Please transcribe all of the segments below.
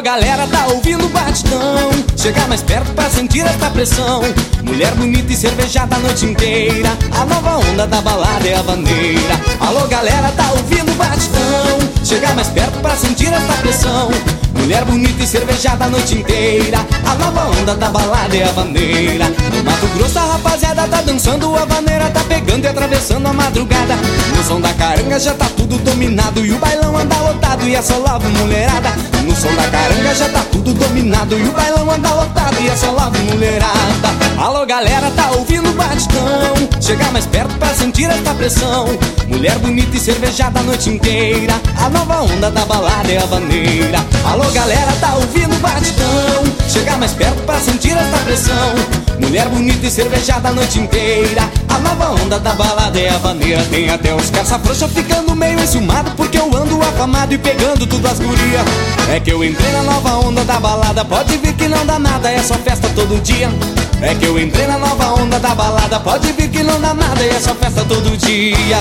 Alô galera, tá ouvindo o batidão? Chega mais perto pra sentir esta pressão. Mulher bonita e cervejada a noite inteira. A nova onda da balada é a bandeira. Alô galera, tá ouvindo o batidão? Chega mais perto pra sentir esta pressão. Mulher bonita e cervejada a noite inteira. A nova onda da balada é a bandeira. No Mato Grosso a rapaziada tá dançando, a vaneira tá pegando e atravessando a madrugada. No som da caranga já tá tudo dominado e o bailão anda lotado e é só love mulherada. No som da caranga já tá tudo dominado e o bailão anda lotado e é só love mulherada. Alô galera, tá ouvindo o batidão? Chega mais perto pra sentir esta pressão. Mulher bonita e cervejada a noite inteira. A nova onda da balada é a bandeira. Alô galera, tá ouvindo o batidão? Chega mais perto pra sentir esta pressão. Mulher bonita e cervejada a noite inteira. A nova onda da balada é a bandeira. Tem até os caça frouxa ficando meio enciumado, porque eu ando afamado e pegando tudo as gurias. É que eu entrei na nova onda da balada, pode vir que não dá nada, é só festa todo dia. É que eu entrei na nova onda da balada, pode vir que não dá nada, é só festa todo dia.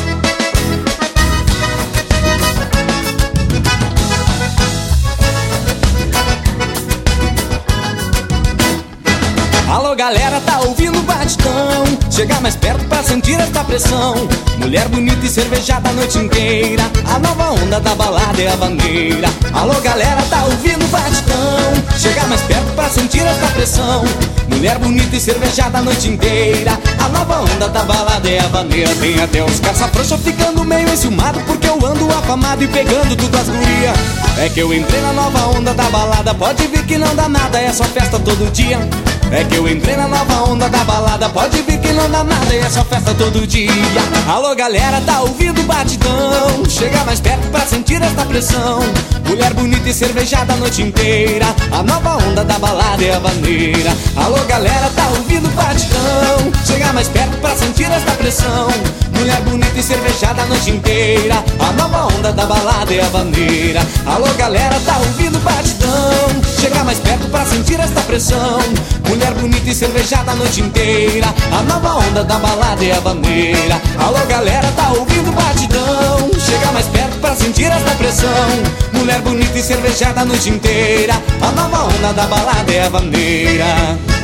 Alô galera, tá ouvindo o batidão? Chega mais perto pra sentir esta pressão. Mulher bonita e cervejada a noite inteira. A nova onda da balada é a bandeira. Alô galera, tá ouvindo o batidão? Chega mais perto pra sentir esta pressão. Mulher bonita e cervejada a noite inteira. A nova onda da balada é a bandeira. Tem até os caça frouxa ficando meio enciumado, porque eu ando afamado e pegando tudo as gurias. É que eu entrei na nova onda da balada, pode vir que não dá nada, é só festa todo dia. É que eu entrei na nova onda da balada, pode vir que não dá nada, e é só festa todo dia. Alô galera, tá ouvindo o batidão? Chega mais perto pra sentir esta pressão. Mulher bonita e cervejada a noite inteira. A nova onda da balada é a bandeira. Alô galera, tá ouvindo o batidão? Chega mais perto pra sentir esta pressão. Mulher bonita e cervejada a noite inteira. A nova onda da balada é a bandeira. Alô galera, tá ouvindo o batidão? Chega mais perto pra sentir esta pressão. Mulher bonita e cervejada a noite inteira. A nova onda da balada é a bandeira. Alô galera, tá ouvindo o batidão? Chega mais perto pra sentir esta pressão. Mulher bonita e cervejada a noite inteira. A nova onda da balada é a bandeira.